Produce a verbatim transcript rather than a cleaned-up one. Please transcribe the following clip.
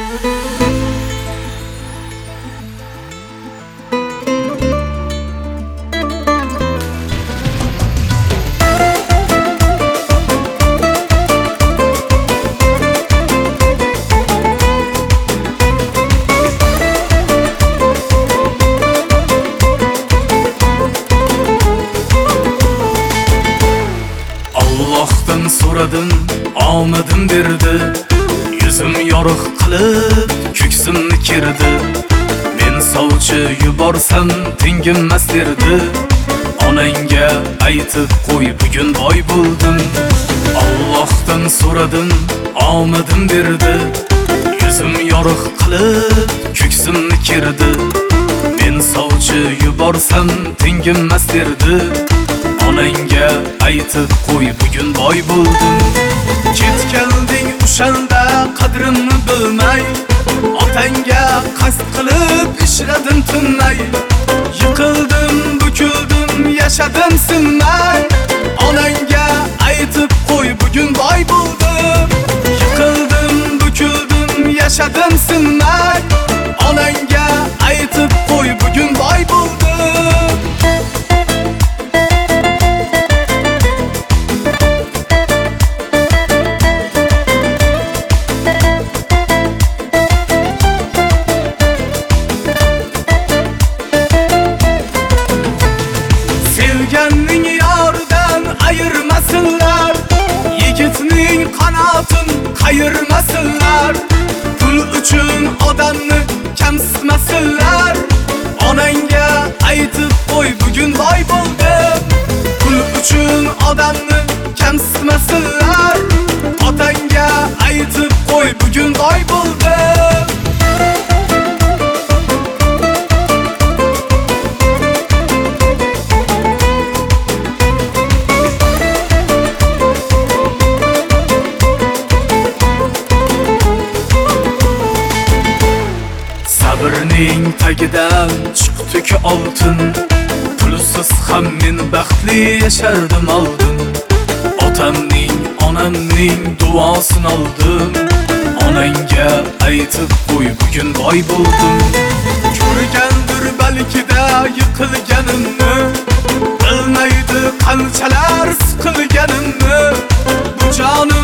Allohdan so'radim, omadim berdi. Yuzim yorug' qilib, ko'ksimni kirdi. Men sovchi yuborsam tinginmas derdi. Onangga aytib qo'y, bugun boy bo'ldim. Allohdan so'radim, omadim berdi. Yuzim yorug' qilib, ko'ksimni kirdi. Men sovchi yuborsam tinginmas derdi. Onangga aytib qo'y, bugun boy bo'ldim. Ketganding o'shanda qadrimni bilmay, otangga qasd qilib ishladim tinmay. Yiqildim, bukildim, yashadim sinmay. Onangga aytib qo'y, bugun boy bo'ldim. Yiqildim, bukildim, yashadim sinmay. Onangga aytib qo'y, bugun boy bo'ldim. Sevganning yoridan ayirmasinlar, yigitning qanotin qayirmasinlar. Pul uchun odamni kamsitmasinlar. Onangga aytib qo'y, bugun boy bo'ldim. Pul uchun odamni kamsitmasinlar. Otangga aytib qo'y, bugun boy bo'ldim. Sabrning tagidan chiqdi-ku oltin. Pulsiz ham men baxtli yashardim oldin. Otamning, onamning duosini oldim. Onangga aytib qo'y, bugun boy bo'ldim. Ko'rgandir balkida yiqilganimni, bilmaydi qanchalar siqilganimni. Bu jonim